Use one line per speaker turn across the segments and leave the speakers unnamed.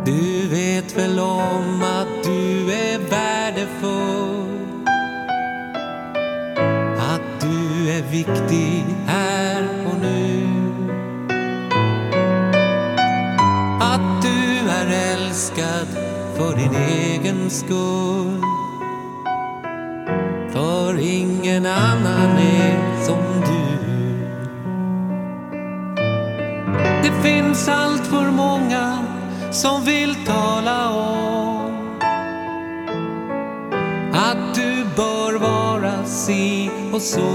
Du vet väl om att du är värdefull, att du är viktig här och nu, att du är älskad för din egen skull, för ingen annan är som du. Det finns allt för många som vill tala om att du bör vara si och så.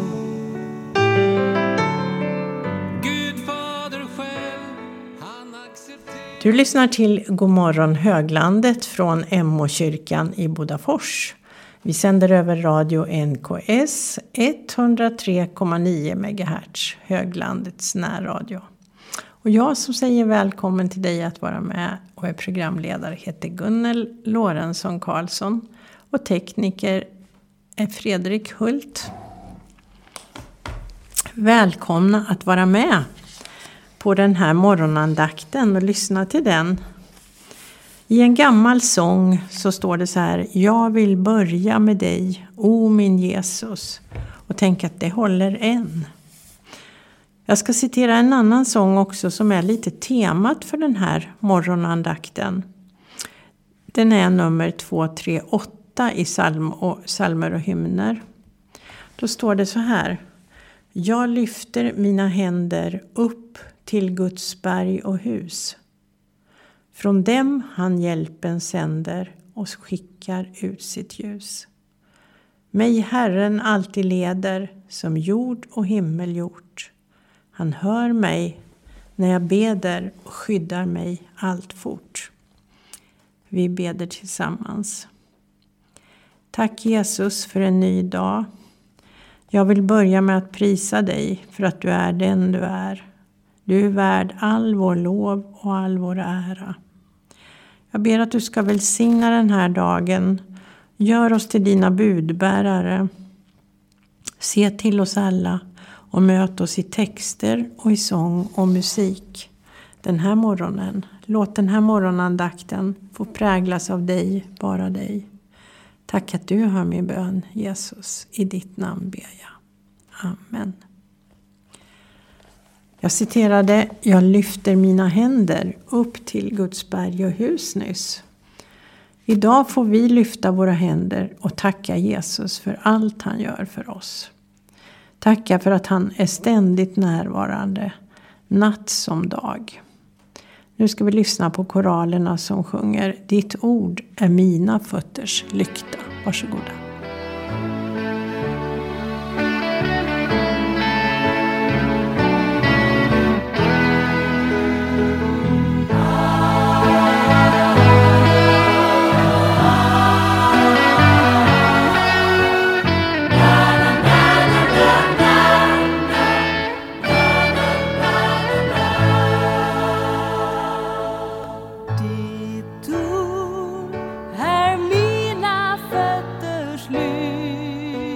Gud fader själv, han accepterar.
Du lyssnar till Godmorgon Höglandet från MO-kyrkan i Bodafors. Vi sänder över radio NKS 103,9 MHz, Höglandets närradio. Och jag som säger välkommen till dig att vara med och är programledare heter Gunnel Lorentzon Karlsson och tekniker är Fredrik Hult. Välkomna att vara med på den här morgonandakten och lyssna till den. I en gammal sång så står det så här: jag vill börja med dig, o min Jesus. Och tänk att det håller än. Jag ska citera en annan sång också som är lite temat för den här morgonandakten. Den är nummer 238 i psalmer och hymner. Då står det så här: jag lyfter mina händer upp till Guds berg och hus. Från dem han hjälpen sänder och skickar ut sitt ljus. Mig Herren alltid leder som jord och himmel gjort. Han hör mig när jag beder och skyddar mig allt fort. Vi beder tillsammans. Tack Jesus för en ny dag. Jag vill börja med att prisa dig för att du är den du är. Du är värd all vår lov och all vår ära. Jag ber att du ska välsigna den här dagen. Gör oss till dina budbärare. Se till oss alla och möt oss i texter och i sång och musik den här morgonen. Låt den här morgonandakten få präglas av dig, bara dig. Tack att du hör min bön, Jesus. I ditt namn ber jag. Amen. Jag citerade: jag lyfter mina händer upp till Guds berg och hus nyss. Idag får vi lyfta våra händer och tacka Jesus för allt han gör för oss. Tacka för att han är ständigt närvarande, natt som dag. Nu ska vi lyssna på koralerna som sjunger: ditt ord är mina fötters lykta. Varsågoda.
Ditt ord är mina fötters lykta.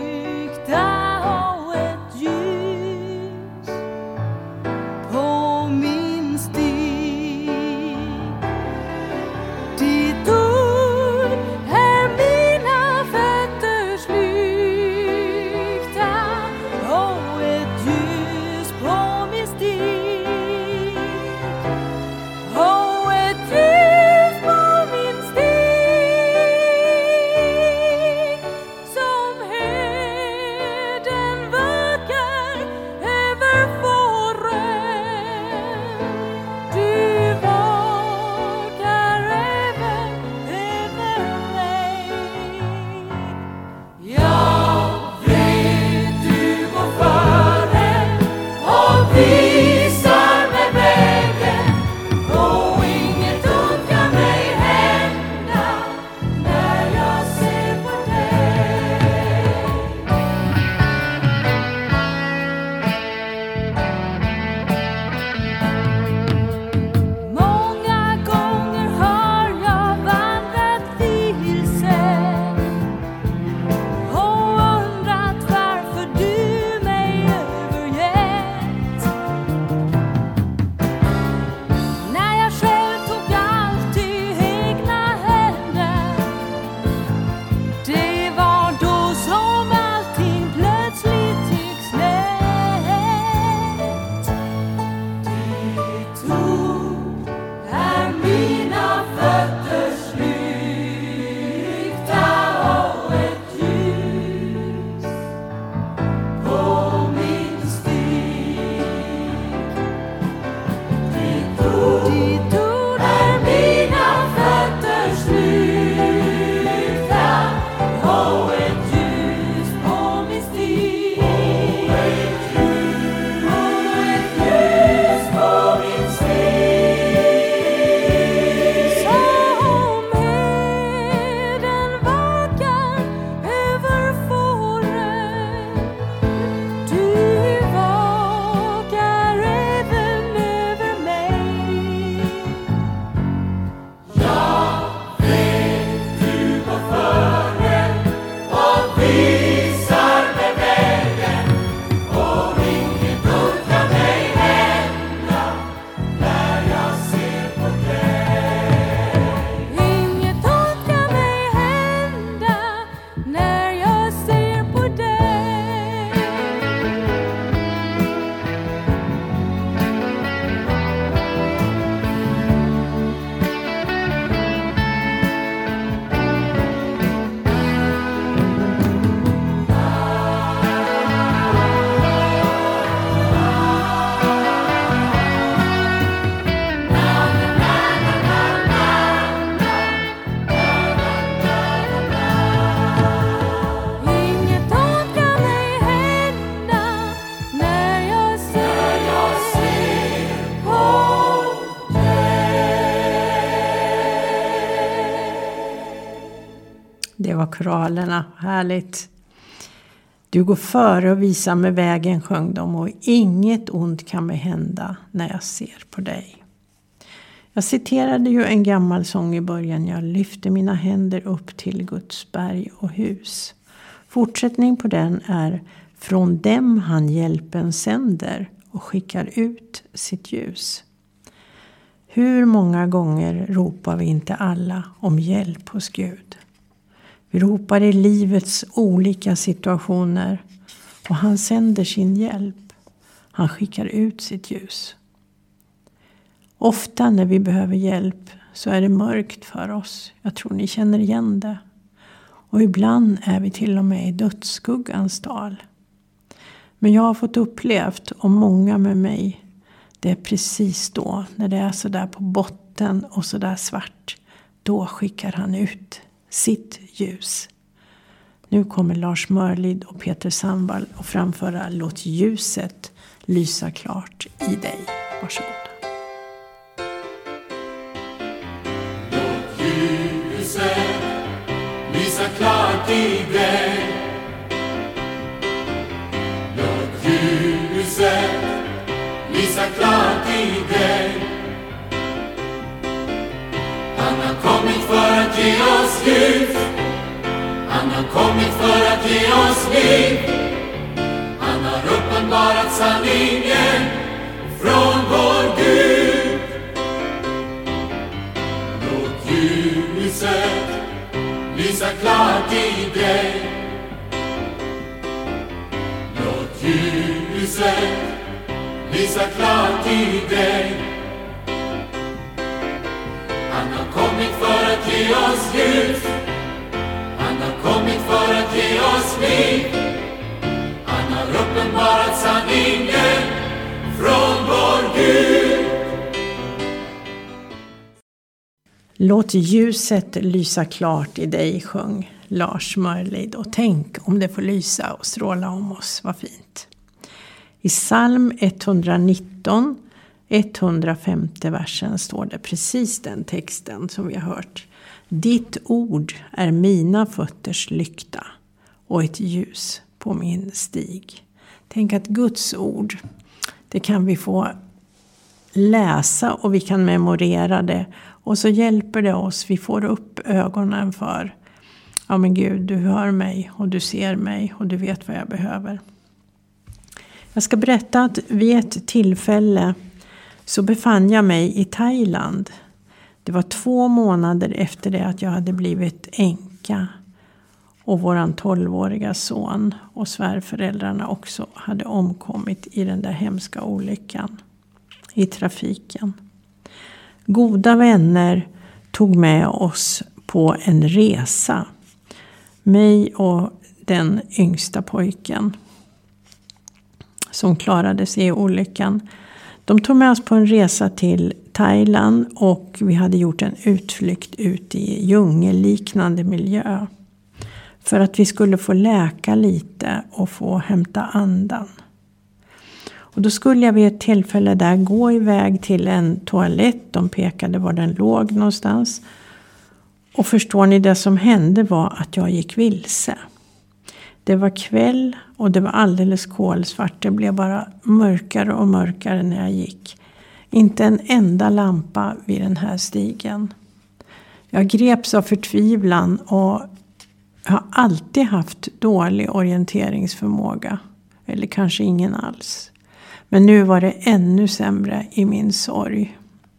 Det var koralerna, härligt. Du går före och visar mig vägen, sjöng de, och inget ont kan mig hända när jag ser på dig. Jag citerade ju en gammal sång i början. Jag lyfter mina händer upp till Guds berg och hus. Fortsättning på den är: från dem han hjälpen sänder och skickar ut sitt ljus. Hur många gånger ropar vi inte alla om hjälp hos Gud? Vi ropar i livets olika situationer och han sänder sin hjälp. Han skickar ut sitt ljus. Ofta när vi behöver hjälp så är det mörkt för oss. Jag tror ni känner igen det. Och ibland är vi till och med i dödsskuggans dal. Men jag har fått upplevt, och många med mig, det är precis då, när det är så där på botten och så där svart, då skickar han ut sitt ljus. Nu kommer Lars Mörlid och Peter Sandvall att framföra Låt ljuset lysa klart i dig. Varsågoda.
Låt ljuset lysa klart i dig. Låt ljuset lysa klart i dig. Han har kommit för att ge oss ljus. Han har kommit för att ge oss liv. Han har uppenbarat sanningen från vår Gud. Låt ljuset lysa klart i dig. Låt ljuset lysa klart i dig. Han har kommit för att ge oss ljus. Han har kommit för att ge oss liv. Han har uppenbarat sanningen från vår Gud.
Låt ljuset lysa klart i dig, sjöng Lars Mörlid. Och tänk om det får lysa och stråla om oss, vad fint. I psalm 119, 105 versen står det precis den texten som vi har hört. Ditt ord är mina fötters lykta och ett ljus på min stig. Tänk att Guds ord, det kan vi få läsa och vi kan memorera det. Och så hjälper det oss, vi får upp ögonen för, ja men Gud, du hör mig och du ser mig och du vet vad jag behöver. Jag ska berätta att vid ett tillfälle så befann jag mig i Thailand. Det var 2 månader efter det att jag hade blivit änka. Och våran 12-åriga son och svärföräldrarna också hade omkommit i den där hemska olyckan i trafiken. Goda vänner tog med oss på en resa. Mig och den yngsta pojken som klarade sig i olyckan. De tog med oss på en resa till Thailand och vi hade gjort en utflykt ut i djungelliknande miljö. För att vi skulle få läka lite och få hämta andan. Och då skulle jag vid ett tillfälle där gå iväg till en toalett. De pekade var den låg någonstans. Och förstår ni, det som hände var att jag gick vilse. Det var kväll och det var alldeles kolsvart. Det blev bara mörkare och mörkare när jag gick. Inte en enda lampa vid den här stigen. Jag greps av förtvivlan och jag har alltid haft dålig orienteringsförmåga. Eller kanske ingen alls. Men nu var det ännu sämre i min sorg.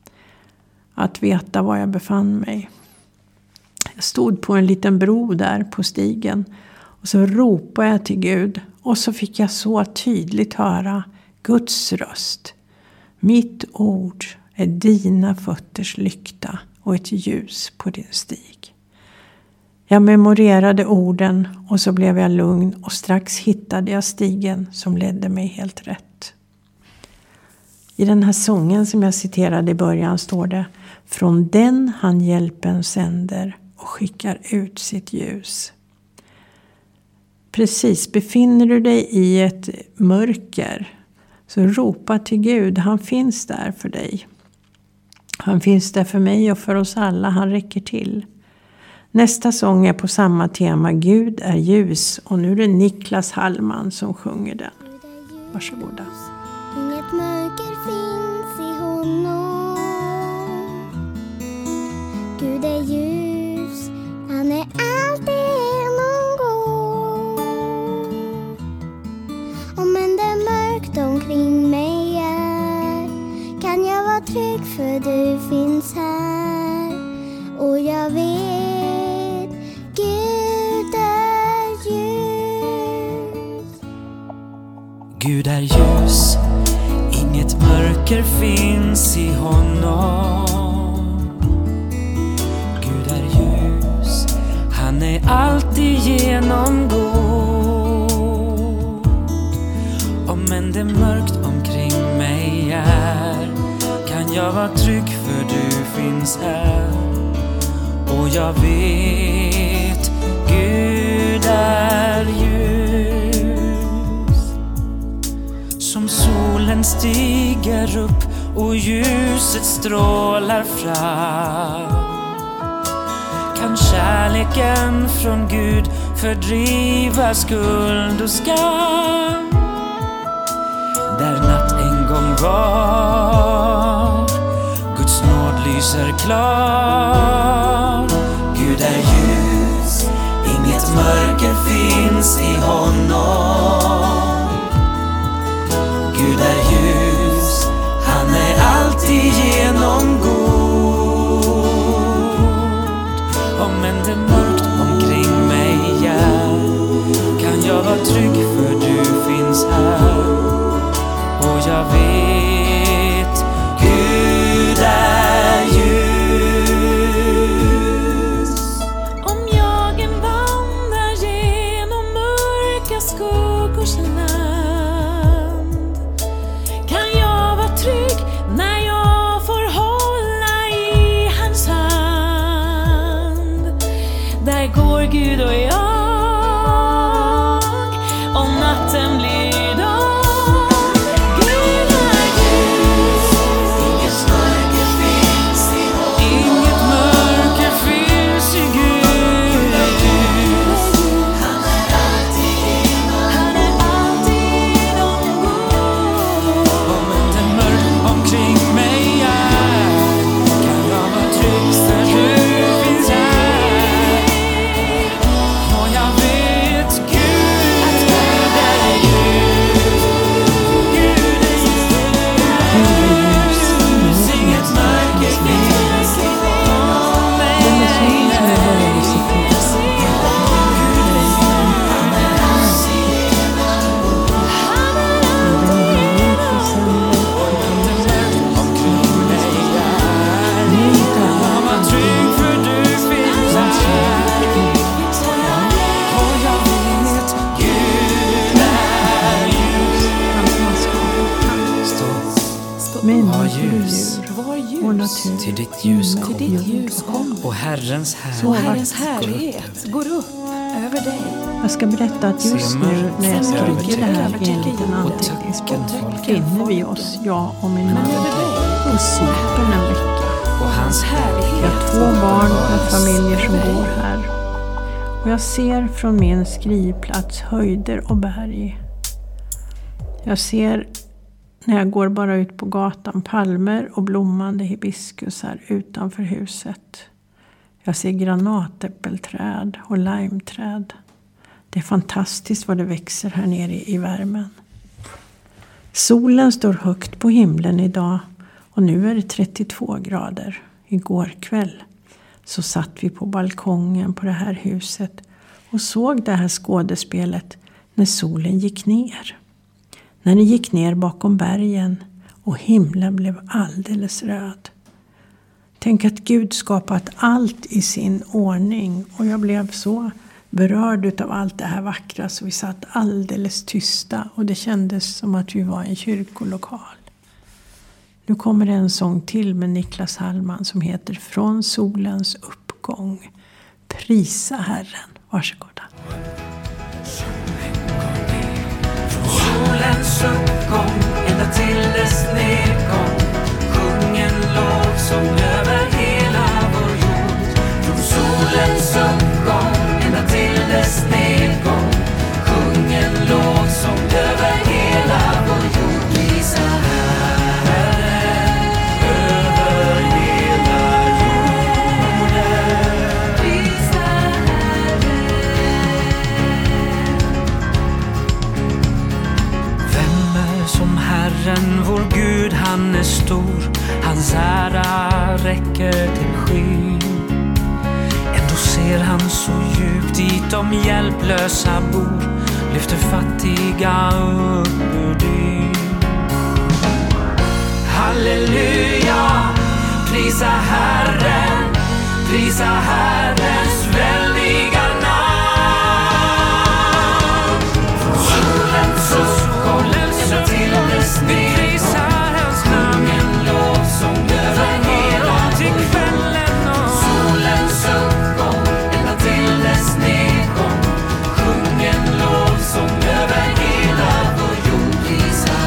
Att veta var jag befann mig. Jag stod på en liten bro där på stigen. Och så ropade jag till Gud. Och så fick jag så tydligt höra Guds röst. Mitt ord är dina fötters lykta och ett ljus på din stig. Jag memorerade orden och så blev jag lugn och strax hittade jag stigen som ledde mig helt rätt. I den här sången som jag citerade i början står det: från den han hjälpen sänder och skickar ut sitt ljus. Precis, befinner du dig i ett mörker så ropa till Gud, han finns där för dig. Han finns där för mig och för oss alla, han räcker till. Nästa sång är på samma tema, Gud är ljus. Och nu är det Niklas Hallman som sjunger den. Varsågoda.
Inget mörker finns i honom. Gud är ljus, han är alltigenom god. Om än det mörkt omkring mig är, kan jag vara trygg för du finns här. Och jag vet, Gud är ljus.
Gud är ljus, inget mörker finns i honom. Gud är ljus, han är alltigenom god. Om än det mörkt omkring mig är, kan jag vara trygg för du finns här. Och jag vet, Gud är ljus. Som solen stiger upp och ljuset strålar fram, kan kärleken från Gud fördriva skuld och skam. Där natt en gång var, Guds nåd lyser klar. Gud är ljus, inget mörker finns i honom. Gud är ljus, han är alltigenom god. Om än det mörkt omkring mig är, kan jag vara trygg för du finns här. Och jag vet, Gud är ljus.
Om jag en vandrar genom mörka skuggors land, kan jag vara trygg när jag får hålla i hans hand. Där går Gud och jag, om natten blir dag.
Till ditt ljus kom, och Herrens härlighet
går upp över dig.
Jag ska berätta att just nu när jag skriver det här i en liten anteckningsbok finner vi oss, jag och min man, på Cypern en vecka.
Och hans härlighet.
Jag har 2 barn med familjer som bor här. Och jag ser från min skrivplats höjder och berg. Jag ser när jag går bara ut på gatan palmer och blommande hibiskusar utanför huset. Jag ser granatäppelträd och limeträd. Det är fantastiskt vad det växer här nere i värmen. Solen står högt på himlen idag och nu är det 32 grader. Igår kväll så satt vi på balkongen på det här huset och såg det här skådespelet när solen gick ner. När den gick ner bakom bergen och himlen blev alldeles röd. Tänk att Gud skapat allt i sin ordning, och jag blev så berörd utav allt det här vackra så vi satt alldeles tysta och det kändes som att vi var i en kyrkolokal. Nu kommer det en sång till med Niklas Hallman som heter Från solens uppgång. Prisa Herren. Varsågoda.
Solens uppgång ända till dess nedgång, sjung en lovsång över hela vår jord. Från solens uppgång stor, hans ära räcker till skyn. Ändå ser han så djupt dit de hjälplösa bor, lyfter fattiga upp ur dyn. Halleluja, prisa Herren, prisa Herrens väldiga namn. Från solens uppgång ända till dess nedgång, sjung en lovsång över hela till kvällen. Solens uppgång ända till dess nedgång, sjung en lovsång över hela vår jord. Prisa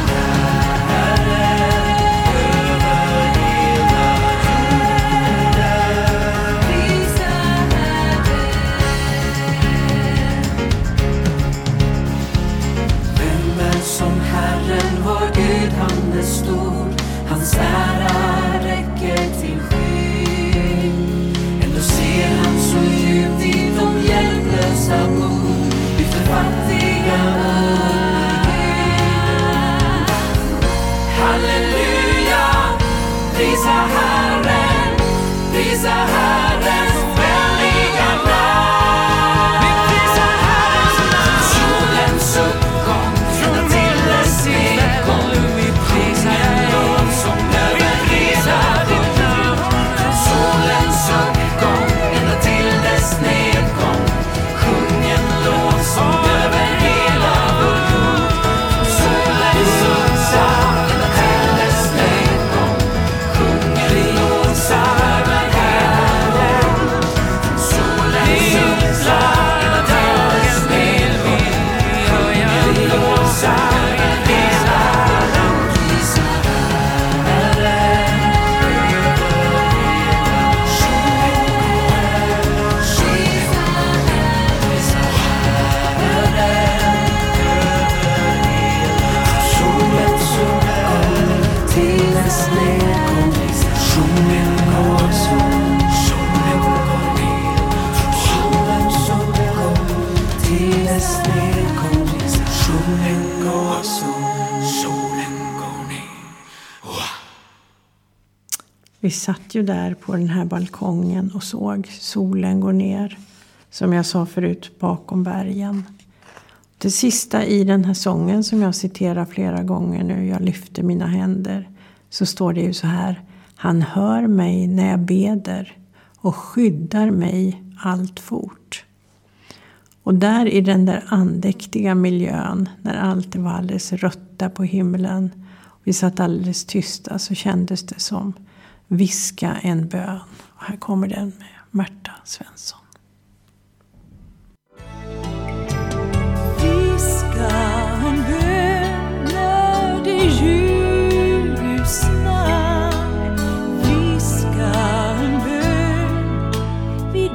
stor, hans ära räcker till skyn. Ändå ser han så djupt dit de hjälplösa bor, lyfter fattiga upp. Halleluja, prisa Herren, prisa Herrens väldiga namn. Vi prisar Herrens namn. Solens uppgång ända till dess nedgång,
Vi satt ju där på den här balkongen och såg solen gå ner, som jag sa förut, bakom bergen. Det sista i den här sången som jag citerar flera gånger nu, jag lyfter mina händer, så står det ju så här: han hör mig när jag beder och skyddar mig allt fort. Och där i den där andäktiga miljön, när allt var alldeles rött där på himlen, och vi satt alldeles tysta, så kändes det som viska en bön. Och här kommer den med Märta Svensson.
Viska en bön när det ljusnar. Viska en bön vid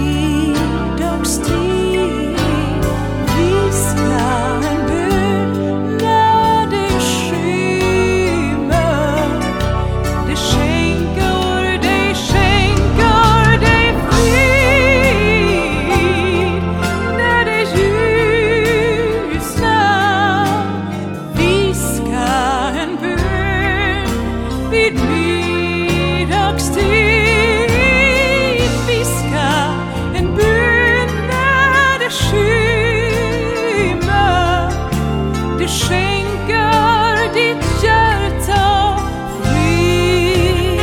middagstid. Viska en bön när det skymmer. Det skänker dig frid när det ljusnar. Viska en bön vid middagstid. Viska en bön när det skymmer. Det skänker ditt hjärta frid.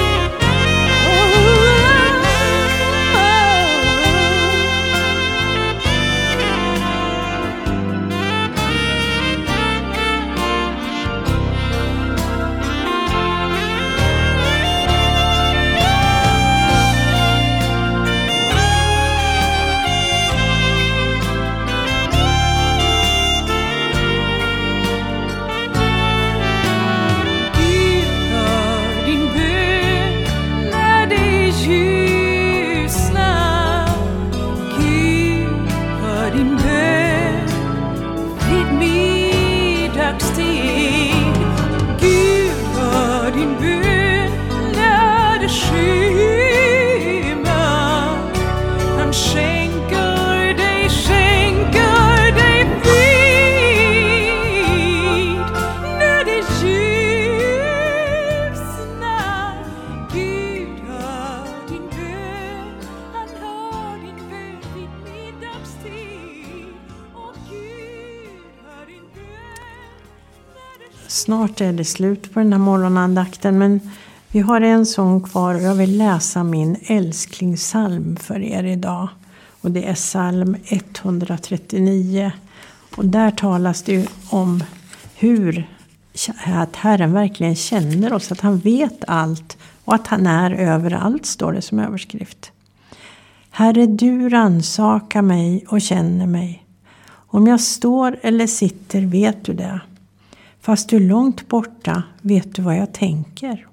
Gud hör din bön när det ljusnar. Gud hör din bön vid middagstid. Gud hör din bön när det skymmer. Han skänker dig frid när det ljusnar.
Snart är det slut på den här morgonandakten, men vi har en sång kvar och jag vill läsa min älsklingssalm för er idag. Och det är psalm 139. Och där talas det ju om att Herren verkligen känner oss, att han vet allt och att han är överallt, står det som överskrift. Herre, du rannsakar mig och känner mig. Om jag står eller sitter vet du det. Fast du är långt borta vet du vad jag tänker.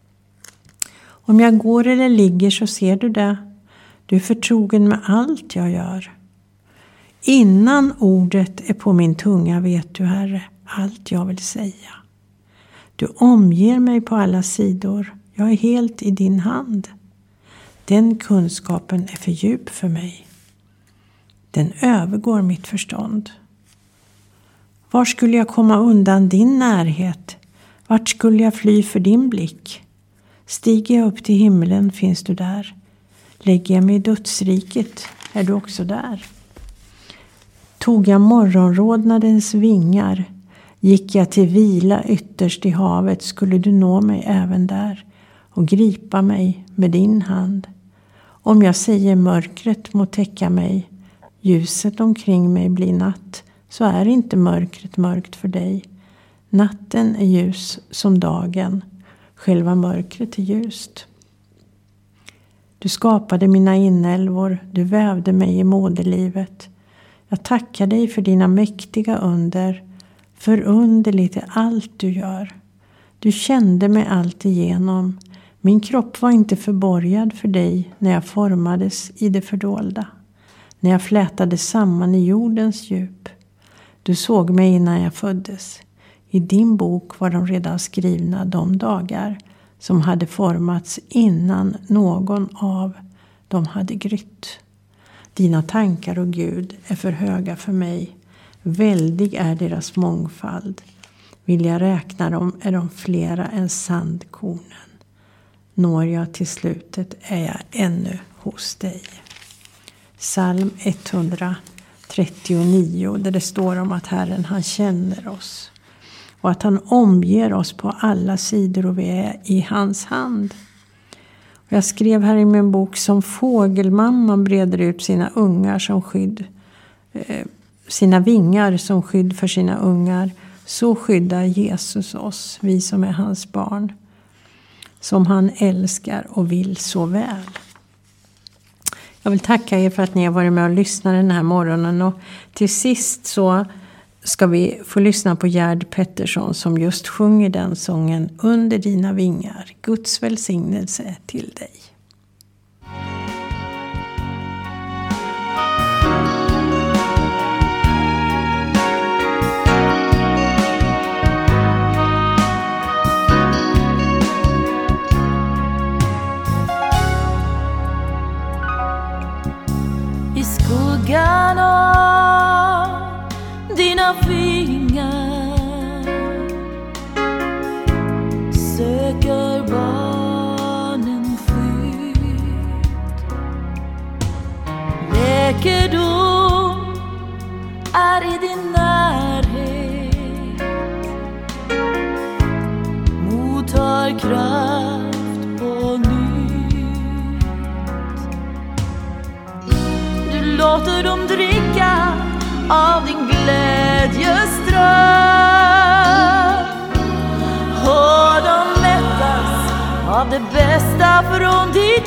Om jag går eller ligger så ser du det. Du är förtrogen med allt jag gör. Innan ordet är på min tunga vet du, Herre, allt jag vill säga. Du omger mig på alla sidor. Jag är helt i din hand. Den kunskapen är för djup för mig. Den övergår mitt förstånd. Var skulle jag komma undan din närhet? Vart skulle jag fly för din blick? Stiger jag upp till himlen finns du där. Lägger jag mig i dödsriket är du också där. Tog jag morgonrodnadens vingar, gick jag till vila ytterst i havet skulle du nå mig även där och gripa mig med din hand. Om jag säger mörkret må täcka mig, ljuset omkring mig blir natt, så är inte mörkret mörkt för dig. Natten är ljus som dagen, själva mörkret är ljust. Du skapade mina inälvor, du vävde mig i moderlivet. Jag tackar dig för dina mäktiga under, förunderligt är allt du gör. Du kände mig allt igenom, min kropp var inte förborgad för dig när jag formades i det fördolda. När jag flätade samman i jordens djup. Du såg mig innan jag föddes. I din bok var de redan skrivna de dagar som hade formats innan någon av dem hade grytt. Dina tankar och Gud är för höga för mig. Väldig är deras mångfald. Vill jag räkna dem är de flera än sandkornen. Når jag till slutet är jag ännu hos dig. Psalm 139 där det står om att Herren han känner oss. Och att han omger oss på alla sidor och vi är i hans hand. Och jag skrev här i min bok som fågelmamman breder ut sina ungar som skydd. Sina vingar som skydd för sina ungar. Så skyddar Jesus oss, vi som är hans barn. Som han älskar och vill så väl. Jag vill tacka er för att ni har varit med och lyssnat den här morgonen. Och till sist så ska vi få lyssna på Gerd Pettersson som just sjunger den sången Under dina vingar. Guds välsignelse till dig.
I skuggan av dina vingar söker barnen skydd. Läkedom är i din närhet. Mottar kraft på nytt. Du låter dem dricka av din glädjeström. Och de mättas av det bästa från ditt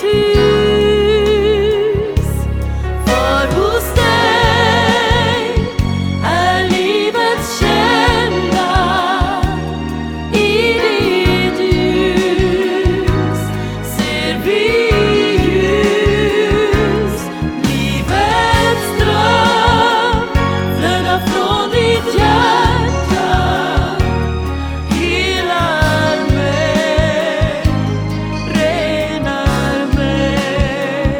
hus. För hos dig är livets källa. I ditt ljus ser vi ljus. Livets ström flödar från ditt hjärta. Helar mig, renar mig.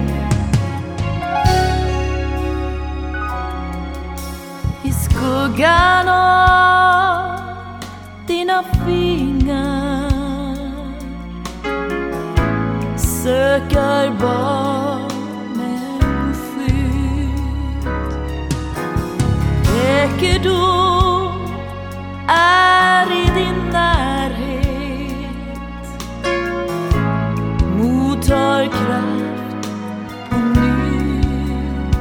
I skuggan av dina vingar söker barnen skydd. Läkedom är i får kraft på nytt.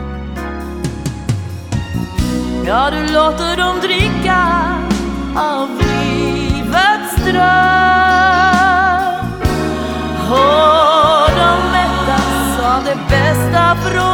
Ja, du låter dem dricka av livets ström, och de mättas av det bästa från